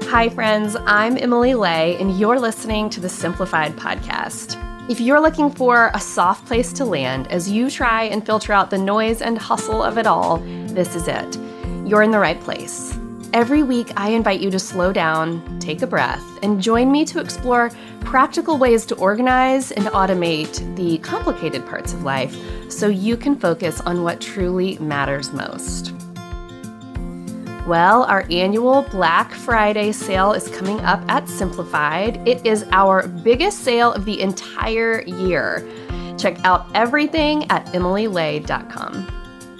Hi, friends. I'm Emily Lay, and you're listening to the Simplified Podcast. If you're looking for a soft place to land as you try and filter out the noise and hustle of it all, this is it. You're in the right place. Every week, I invite you to slow down, take a breath, and join me to explore practical ways to organize and automate the complicated parts of life so you can focus on what truly matters most. Well, our annual Black Friday sale is coming up at Simplified. It is our biggest sale of the entire year. Check out everything at emilylay.com.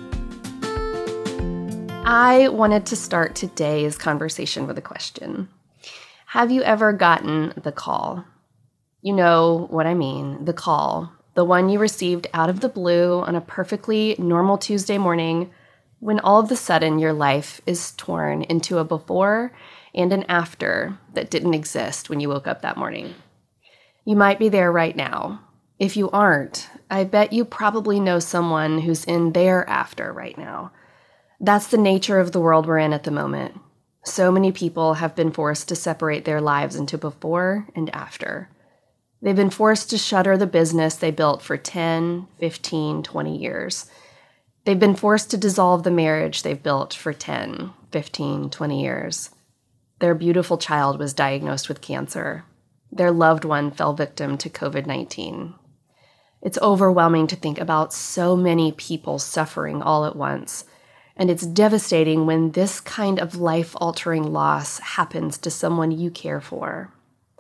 I wanted to start today's conversation with a question. Have you ever gotten the call? You know what I mean, the call, the one you received out of the blue on a perfectly normal Tuesday morning when all of a sudden your life is torn into a before and an after that didn't exist when you woke up that morning. You might be there right now. If you aren't, I bet you probably know someone who's in their after right now. That's the nature of the world we're in at the moment. So many people have been forced to separate their lives into before and after. They've been forced to shutter the business they built for 10, 15, 20 years. They've been forced to dissolve the marriage they've built for 10, 15, 20 years. Their beautiful child was diagnosed with cancer. Their loved one fell victim to COVID-19. It's overwhelming to think about so many people suffering all at once. And it's devastating when this kind of life-altering loss happens to someone you care for.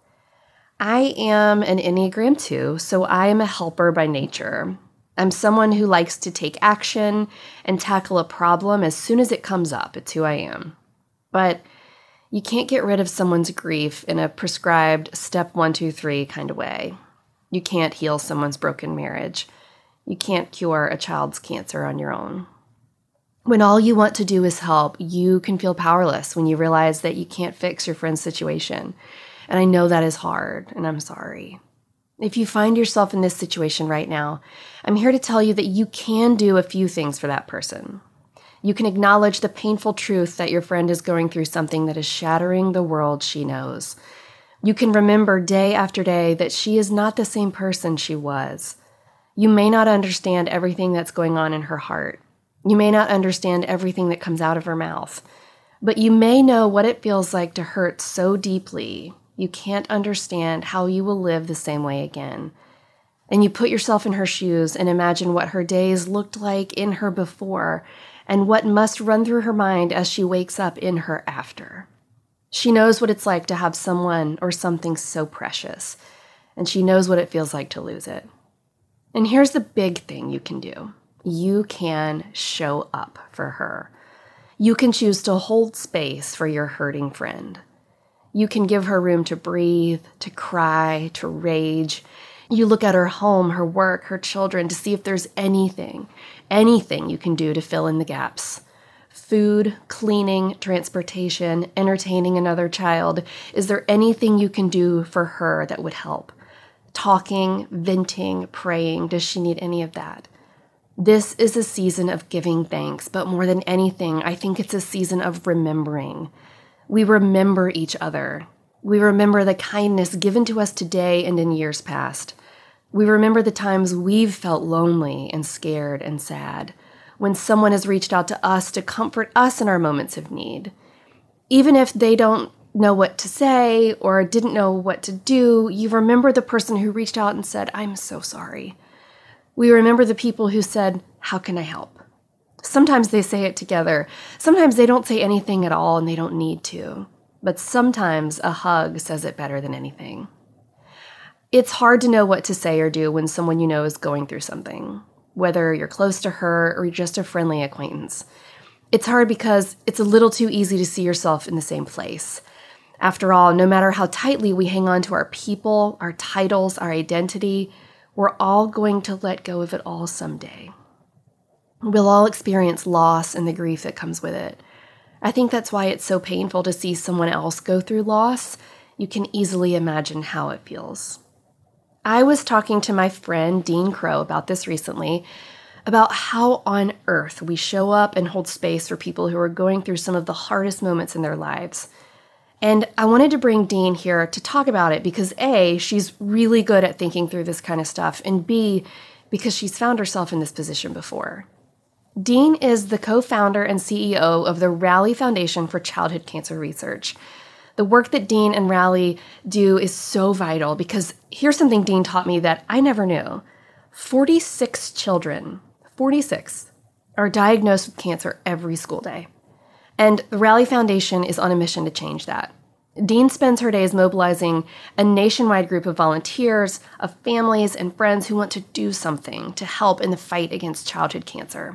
I am an Enneagram 2, so I am a helper by nature. I'm someone who likes to take action and tackle a problem as soon as it comes up. It's who I am. But you can't get rid of someone's grief in a prescribed step 1, 2, 3 kind of way. You can't heal someone's broken marriage. You can't cure a child's cancer on your own. When all you want to do is help, you can feel powerless when you realize that you can't fix your friend's situation. And I know that is hard, and I'm sorry. If you find yourself in this situation right now, I'm here to tell you that you can do a few things for that person. You can acknowledge the painful truth that your friend is going through something that is shattering the world she knows. You can remember day after day that she is not the same person she was. You may not understand everything that's going on in her heart. You may not understand everything that comes out of her mouth. But you may know what it feels like to hurt so deeply you can't understand how you will live the same way again. And you put yourself in her shoes and imagine what her days looked like in her before and what must run through her mind as she wakes up in her after. She knows what it's like to have someone or something so precious, and she knows what it feels like to lose it. And here's the big thing you can do. You can show up for her. You can choose to hold space for your hurting friend. You can give her room to breathe, to cry, to rage. You look at her home, her work, her children to see if there's anything you can do to fill in the gaps. Food, cleaning, transportation, entertaining another child. Is there anything you can do for her that would help? Talking, venting, praying. Does she need any of that? This is a season of giving thanks, but more than anything, I think it's a season of remembering. We remember each other. We remember the kindness given to us today and in years past. We remember the times we've felt lonely and scared and sad, when someone has reached out to us to comfort us in our moments of need. Even if they don't know what to say or didn't know what to do, you remember the person who reached out and said, "I'm so sorry." We remember the people who said, "How can I help?" Sometimes they say it together. Sometimes they don't say anything at all and they don't need to. But sometimes a hug says it better than anything. It's hard to know what to say or do when someone you know is going through something, whether you're close to her or just a friendly acquaintance. It's hard because it's a little too easy to see yourself in the same place. After all, no matter how tightly we hang on to our people, our titles, our identity, we're all going to let go of it all someday. We'll all experience loss and the grief that comes with it. I think that's why it's so painful to see someone else go through loss. You can easily imagine how it feels. I was talking to my friend Dean Crow about this recently, about how on earth we show up and hold space for people who are going through some of the hardest moments in their lives. And I wanted to bring Dean here to talk about it because A, she's really good at thinking through this kind of stuff, and B, because she's found herself in this position before. Dean is the co-founder and CEO of the Rally Foundation for Childhood Cancer Research. The work that Dean and Rally do is so vital because here's something Dean taught me that I never knew. 46 children, 46, are diagnosed with cancer every school day. And the Rally Foundation is on a mission to change that. Dean spends her days mobilizing a nationwide group of volunteers, of families and friends who want to do something to help in the fight against childhood cancer.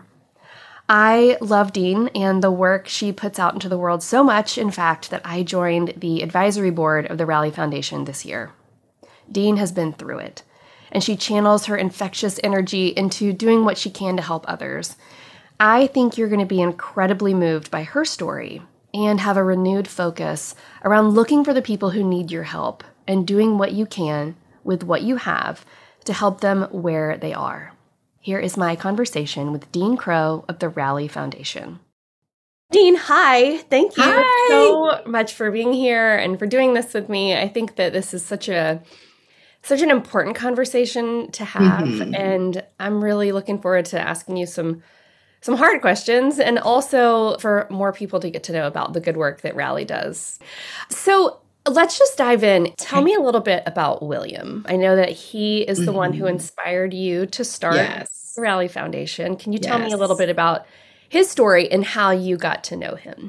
I love Dean and the work she puts out into the world so much, in fact, that I joined the advisory board of the Rally Foundation this year. Dean has been through it, and she channels her infectious energy into doing what she can to help others. I think you're going to be incredibly moved by her story and have a renewed focus around looking for the people who need your help and doing what you can with what you have to help them where they are. Here is my conversation with Dean Crow of the Rally Foundation. Dean, hi. Thank you so much for being here and for doing this with me. I think that this is such an important conversation to have, and I'm really looking forward to asking you some hard questions and also for more people to get to know about the good work that Rally does. So let's just dive in. Tell me a little bit about William. I know that he is the one who inspired you to start the Rally Foundation. Can you tell me a little bit about his story and how you got to know him?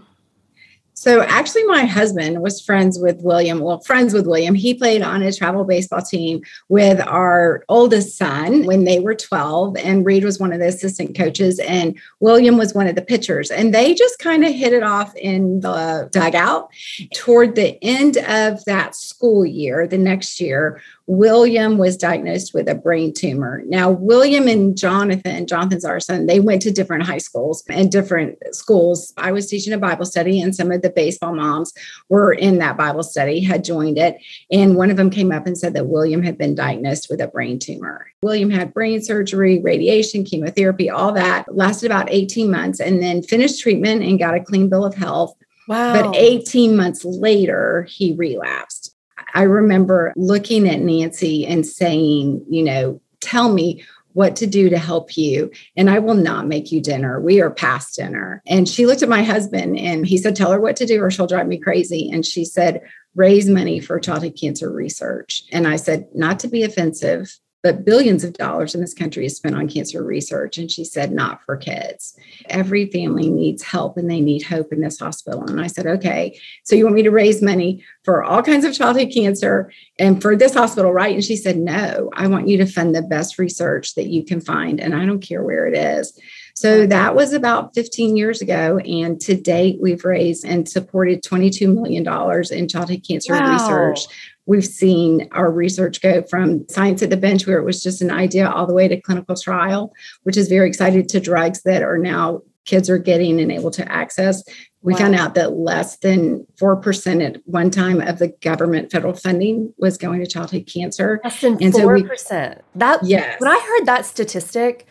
So actually, my husband was friends with William. He played on a travel baseball team with our oldest son when they were 12, and Reed was one of the assistant coaches, and William was one of the pitchers. And they just kind of hit it off in the dugout. Toward the end of that school year, the next year, William was diagnosed with a brain tumor. Now, William and Jonathan's our son, they went to different high schools and different schools. I was teaching a Bible study, and some of the baseball moms were in that Bible study, had joined it. And one of them came up and said that William had been diagnosed with a brain tumor. William had brain surgery, radiation, chemotherapy, all that lasted about 18 months and then finished treatment and got a clean bill of health. Wow. But 18 months later, he relapsed. I remember looking at Nancy and saying, tell me what to do to help you, and I will not make you dinner. We are past dinner. And she looked at my husband and he said, tell her what to do or she'll drive me crazy. And she said, raise money for childhood cancer research. And I said, not to be offensive, but billions of dollars in this country is spent on cancer research. And she said, not for kids. Every family needs help and they need hope in this hospital. And I said, okay, so you want me to raise money for all kinds of childhood cancer and for this hospital, right? And she said, no, I want you to fund the best research that you can find. And I don't care where it is. So that was about 15 years ago. And to date, we've raised and supported $22 million in childhood cancer research. We've seen our research go from science at the bench, where it was just an idea, all the way to clinical trial, which is very excited, to drugs that are now kids are getting and able to access. We found out that less than 4% at one time of the government federal funding was going to childhood cancer. Less than 4%. Yes. When I heard that statistic,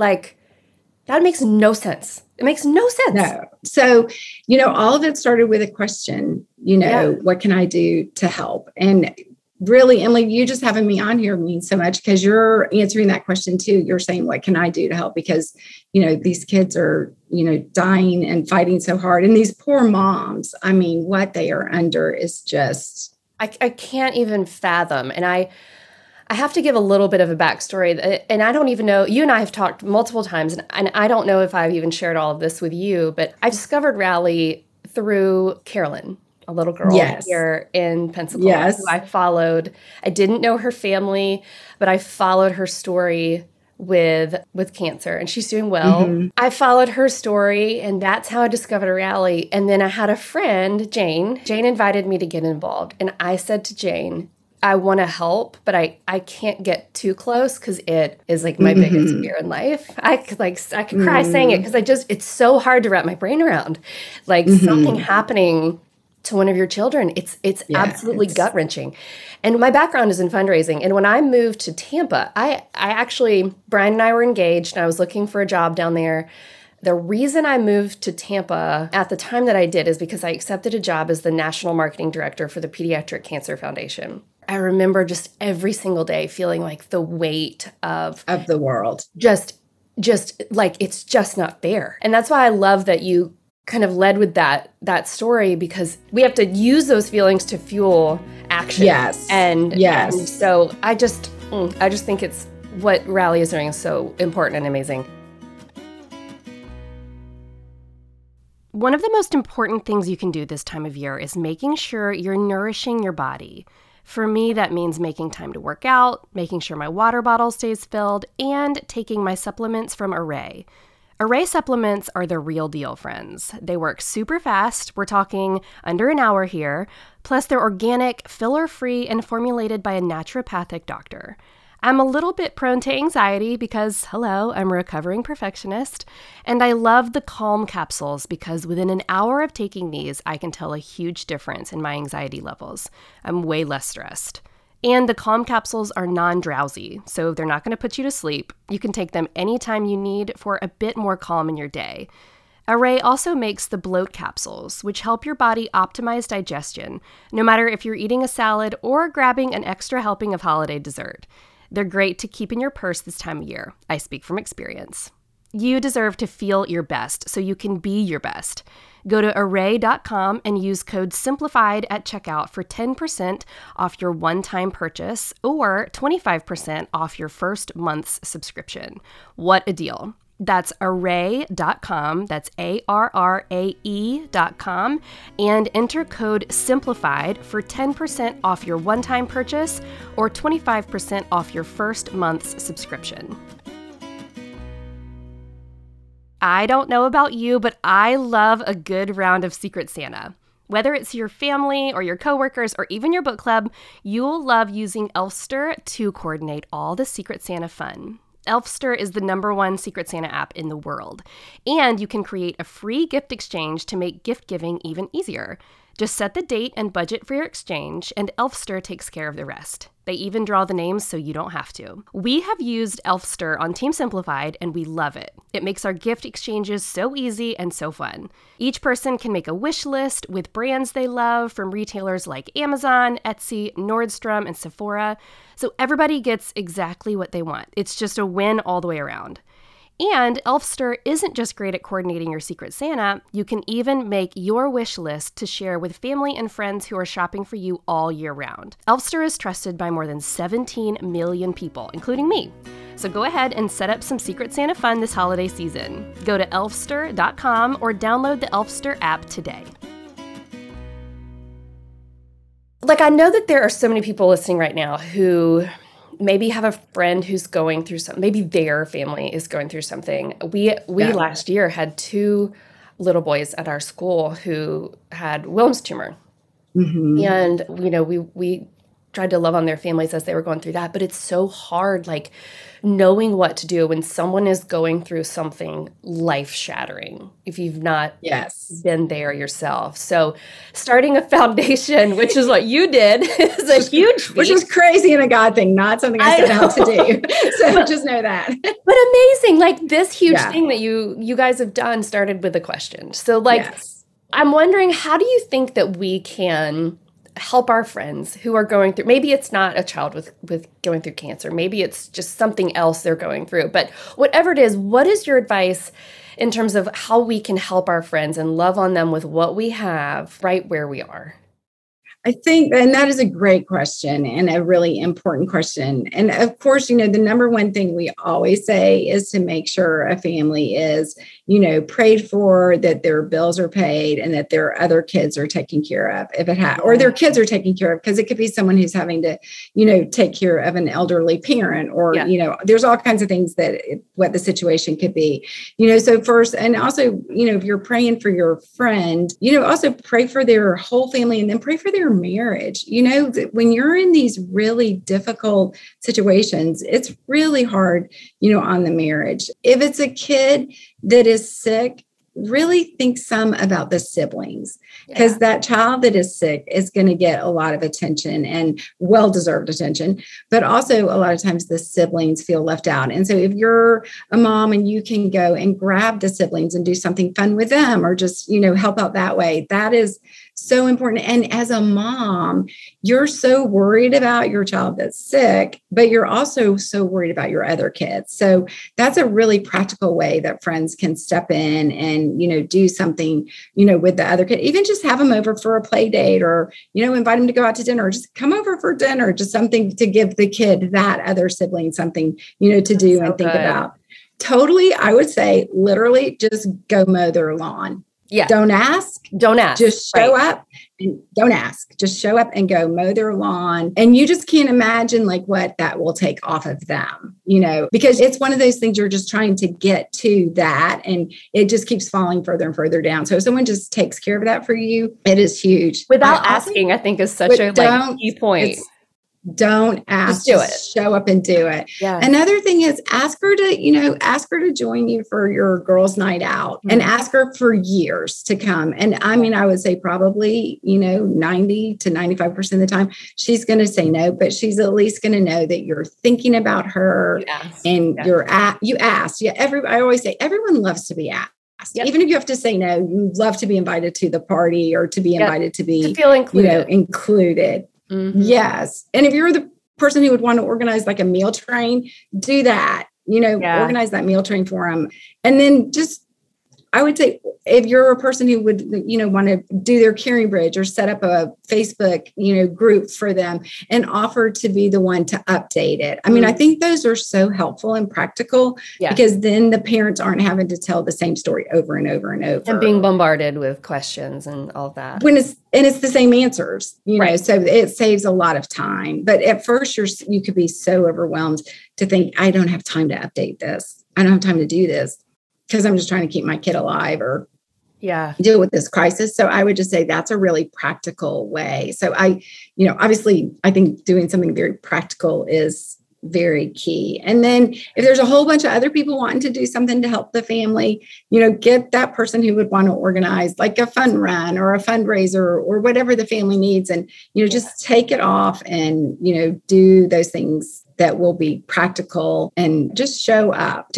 that makes no sense. It makes no sense. No. So, all of it started with a question, what can I do to help? And really, Emily, you just having me on here means so much because you're answering that question too. You're saying, what can I do to help? Because, these kids are, dying and fighting so hard. And these poor moms, what they are under is just... I can't even fathom. And I have to give a little bit of a backstory, and I don't even know, you and I have talked multiple times, and I don't know if I've even shared all of this with you, but I discovered Rally through Carolyn, a little girl here in Pensacola, who I followed. I didn't know her family, but I followed her story with cancer, and she's doing well. I followed her story, and that's how I discovered Rally. And then I had a friend, Jane. Jane invited me to get involved, and I said to Jane, I want to help, but I can't get too close because it is my biggest fear in life. I could cry saying it because it's so hard to wrap my brain around. Something happening to one of your children, it's absolutely gut-wrenching. And my background is in fundraising. And when I moved to Tampa, I actually, Brian and I were engaged and I was looking for a job down there. The reason I moved to Tampa at the time that I did is because I accepted a job as the national marketing director for the Pediatric Cancer Foundation. I remember just every single day feeling like the weight of the world. Just like, it's just not fair. And that's why I love that you kind of led with that story, because we have to use those feelings to fuel action. Yes. And so I just think it's what Rally is doing is so important and amazing. One of the most important things you can do this time of year is making sure you're nourishing your body. For me, that means making time to work out, making sure my water bottle stays filled, and taking my supplements from Array. Array supplements are the real deal, friends. They work super fast. We're talking under an hour here. Plus, they're organic, filler-free, and formulated by a naturopathic doctor. I'm a little bit prone to anxiety because, hello, I'm a recovering perfectionist, and I love the Calm capsules because within an hour of taking these, I can tell a huge difference in my anxiety levels. I'm way less stressed. And the Calm capsules are non-drowsy, so they're not going to put you to sleep. You can take them anytime you need for a bit more calm in your day. Array also makes the bloat capsules, which help your body optimize digestion, no matter if you're eating a salad or grabbing an extra helping of holiday dessert. They're great to keep in your purse this time of year. I speak from experience. You deserve to feel your best so you can be your best. Go to array.com and use code SIMPLIFIED at checkout for 10% off your one-time purchase or 25% off your first month's subscription. What a deal. That's array.com, that's ARRAE.com, and enter code SIMPLIFIED for 10% off your one-time purchase or 25% off your first month's subscription. I don't know about you, but I love a good round of Secret Santa. Whether it's your family or your coworkers or even your book club, you'll love using Elfster to coordinate all the Secret Santa fun. Elfster is the #1 Secret Santa app in the world, and you can create a free gift exchange to make gift giving even easier. Just set the date and budget for your exchange, and Elfster takes care of the rest. They even draw the names so you don't have to. We have used Elfster on Team Simplified, and we love it. It makes our gift exchanges so easy and so fun. Each person can make a wish list with brands they love from retailers like Amazon, Etsy, Nordstrom, and Sephora, so everybody gets exactly what they want. It's just a win all the way around. And Elfster isn't just great at coordinating your Secret Santa, you can even make your wish list to share with family and friends who are shopping for you all year round. Elfster is trusted by more than 17 million people, including me. So go ahead and set up some Secret Santa fun this holiday season. Go to elfster.com or download the Elfster app today. Like, I know that there are so many people listening right now who maybe have a friend who's going through something. Maybe their family is going through something. We last year had 2 little boys at our school who had Wilms tumor. Mm-hmm. And, we tried to love on their families as they were going through that. But it's so hard, like, knowing what to do when someone is going through something life-shattering if you've not been there yourself. So starting a foundation, which is what you did, is a huge feat. Which is crazy and a God thing, not something I set out to do. So just know that. But amazing. Like, this huge thing that you guys have done started with a question. So, I'm wondering, how do you think that we can help our friends who are going through, maybe it's not a child with going through cancer, maybe it's just something else they're going through, but whatever it is, what is your advice in terms of how we can help our friends and love on them with what we have right where we are? I think, and that is a great question and a really important question. And of course, the #1 thing we always say is to make sure a family is, prayed for, that their bills are paid, and that their other kids are taken care of or their kids are taken care of, because it could be someone who's having to, take care of an elderly parent or, there's all kinds of things what the situation could be, so first, and also, if you're praying for your friend, also pray for their whole family and then pray for their marriage. When you're in these really difficult situations, it's really hard, on the marriage. If it's a kid that is sick, really think some about the siblings, because that child that is sick is going to get a lot of attention and well-deserved attention, but also a lot of times the siblings feel left out. And so if you're a mom and you can go and grab the siblings and do something fun with them, or just, help out that way, that is so important. And as a mom, you're so worried about your child that's sick, but you're also so worried about your other kids. So that's a really practical way that friends can step in and, do something, with the other kid, even just have them over for a play date, or, invite them to go out to dinner, or just come over for dinner, just something to give the kid, that other sibling, something, to do and think about. Totally. I would say literally just go mow their lawn. Yeah. Don't ask. Just show up and don't ask. Just show up and go mow their lawn. And you just can't imagine what that will take off of them, because it's one of those things you're just trying to get to that. And it just keeps falling further and further down. So if someone just takes care of that for you, it is huge. Without asking, I think is such a key point. Don't ask, just show up and do it. Yeah. Another thing is ask her to join you for your girls' night out, and ask her for years to come. And I would say probably, 90 to 95% of the time, she's going to say no, but she's at least going to know that you're thinking about her and you asked. Yeah. I always say everyone loves to be asked. Yep. Even if you have to say no, you love to be invited to the party, or to be invited to be, to feel included. Included. Mm-hmm. Yes. And if you're the person who would want to organize a meal train, do that, organize that meal train for them. And then I would say if you're a person who would, want to do their Caring Bridge, or set up a Facebook, group for them, and offer to be the one to update it. I think those are so helpful and practical, because then the parents aren't having to tell the same story over and over and over. And being bombarded with questions and all that. It's the same answers, so it saves a lot of time. But at first you could be so overwhelmed to think, I don't have time to update this. I don't have time to do this, because I'm just trying to keep my kid alive, or deal with this crisis. So I would just say that's a really practical way. So obviously I think doing something very practical is very key. And then if there's a whole bunch of other people wanting to do something to help the family, get that person who would want to organize a fun run or a fundraiser or whatever the family needs. And, just take it off and, do those things that will be practical, and just show up.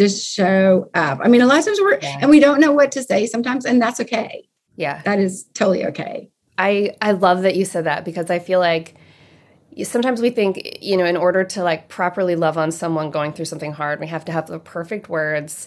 A lot of times and we don't know what to say sometimes, and that's okay. Yeah. That is totally okay. I love that you said that, because I feel like sometimes we think, in order to properly love on someone going through something hard, we have to have the perfect words,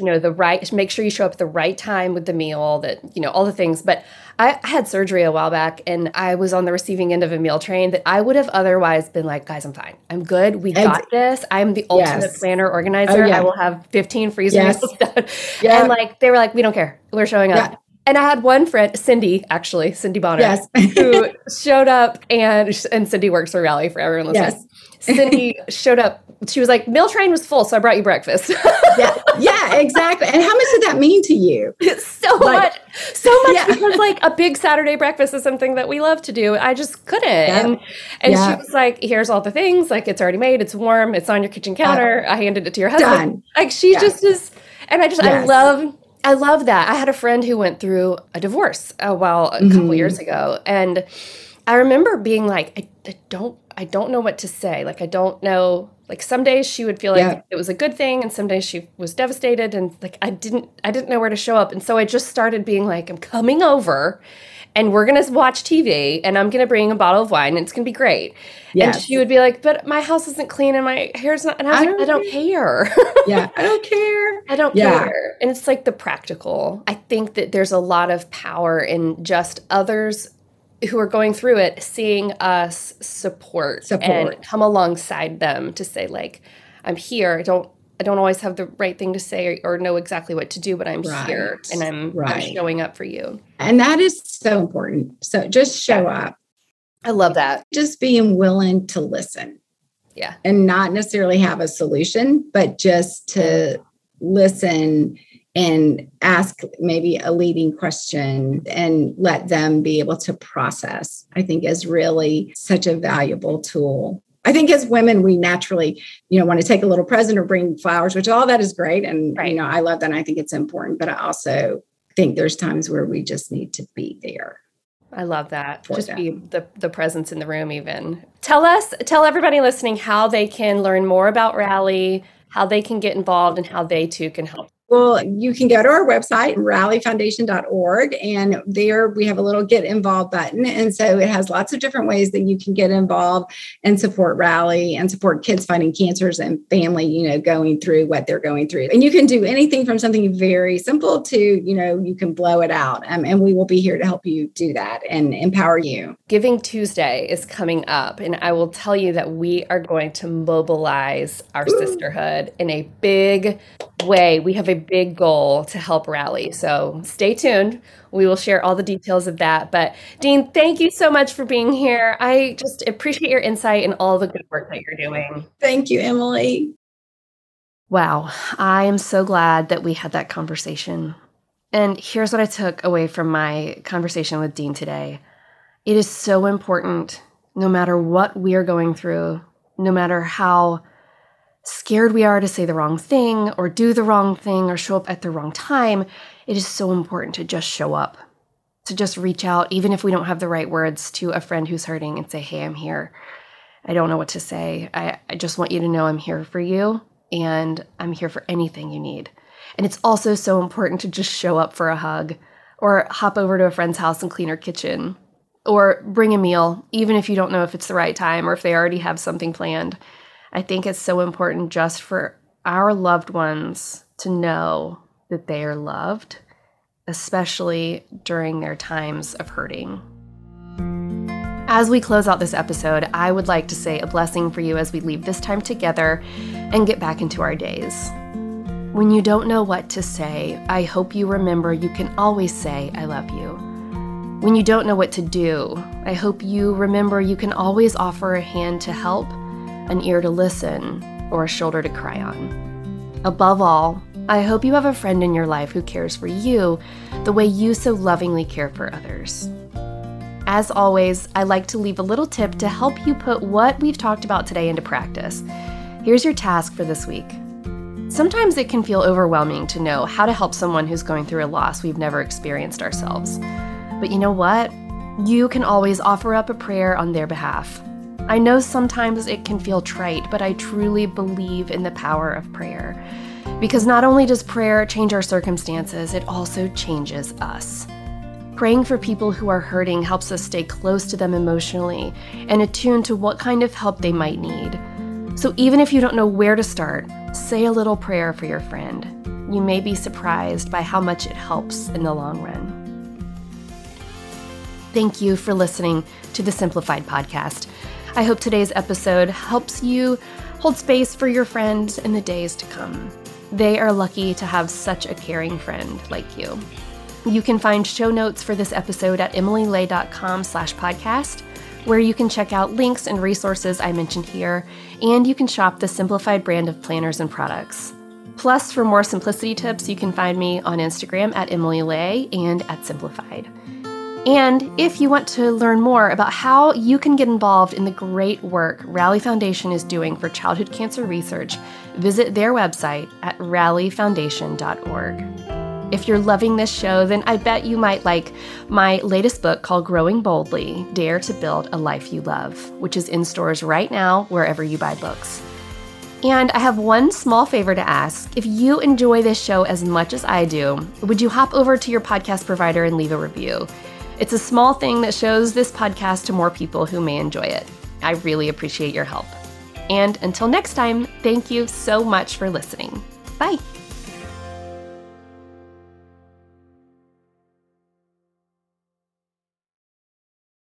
make sure you show up at the right time with the meal, that, all the things. But I had surgery a while back, and I was on the receiving end of a meal train that I would have otherwise been like, guys, I'm fine. I'm good. We got this. I'm the ultimate planner, organizer. I will have 15 freezer meals done. Yeah. And they were like, we don't care. We're showing up. Yeah. And I had one friend, Cindy Bonner, who showed up, and Cindy works for Rally, for everyone listening. Yes. Cindy showed up. She was like, meal train was full, so I brought you breakfast. Yeah, exactly. And how much did that mean to you? So much, because a big Saturday breakfast is something that we love to do. I just couldn't. And she was like, here's all the things, it's already made, it's warm, it's on your kitchen counter. I handed it to your husband. Done. She just is. And I love that. I had a friend who went through a divorce a couple years ago. And I remember being like, I don't know what to say. I don't know, some days she would feel like it was a good thing, and some days she was devastated, and I didn't know where to show up. And so I just started being like, I'm coming over, and we're going to watch TV, and I'm going to bring a bottle of wine, and it's going to be great. Yes. And she would be like, but my house isn't clean, and my hair's not, and I was like, I don't care. I don't care. I don't care. And it's the practical. I think that there's a lot of power in just others who are going through it, seeing us support and come alongside them to say, I'm here. I don't always have the right thing to say or know exactly what to do, but I'm here, and I'm showing up for you. And that is so important. So just show up. I love that. Just being willing to listen. Yeah. And not necessarily have a solution, but just to listen and ask maybe a leading question and let them be able to process, I think is really such a valuable tool. I think as women, we naturally, want to take a little present or bring flowers, which all that is great. And, I love that. And I think it's important, but I also think there's times where we just need to be there. I love that. For Just them. be the presence in the room even. Tell everybody listening how they can learn more about Rally, how they can get involved, and how they too can help. Well, you can go to our website, rallyfoundation.org, and there we have a little get involved button. And so it has lots of different ways that you can get involved and support Rally and support kids fighting cancers and family, going through what they're going through. And you can do anything from something very simple to, you can blow it out. And we will be here to help you do that and empower you. Giving Tuesday is coming up, and I will tell you that we are going to mobilize our sisterhood in a big way. We have a big goal to help Rally. So stay tuned. We will share all the details of that. But Dean, thank you so much for being here. I just appreciate your insight and all the good work that you're doing. Thank you, Emily. Wow. I am so glad that we had that conversation. And here's what I took away from my conversation with Dean today. It is so important, no matter what we are going through, no matter how scared we are to say the wrong thing or do the wrong thing or show up at the wrong time, it is so important to just show up, to just reach out, even if we don't have the right words, to a friend who's hurting and say, hey, I'm here. I don't know what to say. I just want you to know I'm here for you and I'm here for anything you need. And it's also so important to just show up for a hug or hop over to a friend's house and clean her kitchen or bring a meal, even if you don't know if it's the right time or if they already have something planned. I think it's so important just for our loved ones to know that they are loved, especially during their times of hurting. As we close out this episode, I would like to say a blessing for you as we leave this time together and get back into our days. When you don't know what to say, I hope you remember you can always say, I love you. When you don't know what to do, I hope you remember you can always offer a hand to help, an ear to listen, or a shoulder to cry on. Above all, I hope you have a friend in your life who cares for you the way you so lovingly care for others. As always, I like to leave a little tip to help you put what we've talked about today into practice. Here's your task for this week. Sometimes it can feel overwhelming to know how to help someone who's going through a loss we've never experienced ourselves. But you know what? You can always offer up a prayer on their behalf. I know sometimes it can feel trite, but I truly believe in the power of prayer. Because not only does prayer change our circumstances, it also changes us. Praying for people who are hurting helps us stay close to them emotionally and attuned to what kind of help they might need. So even if you don't know where to start, say a little prayer for your friend. You may be surprised by how much it helps in the long run. Thank you for listening to the Simplified Podcast. I hope today's episode helps you hold space for your friends in the days to come. They are lucky to have such a caring friend like you. You can find show notes for this episode at emilylay.com/podcast, where you can check out links and resources I mentioned here, and you can shop the Simplified brand of planners and products. Plus, for more simplicity tips, you can find me on Instagram at emilylay and at Simplified. And if you want to learn more about how you can get involved in the great work Rally Foundation is doing for childhood cancer research, visit their website at rallyfoundation.org. If you're loving this show, then I bet you might like my latest book called Growing Boldly, Dare to Build a Life You Love, which is in stores right now wherever you buy books. And I have one small favor to ask. If you enjoy this show as much as I do, would you hop over to your podcast provider and leave a review? It's a small thing that shows this podcast to more people who may enjoy it. I really appreciate your help. And until next time, thank you so much for listening. Bye.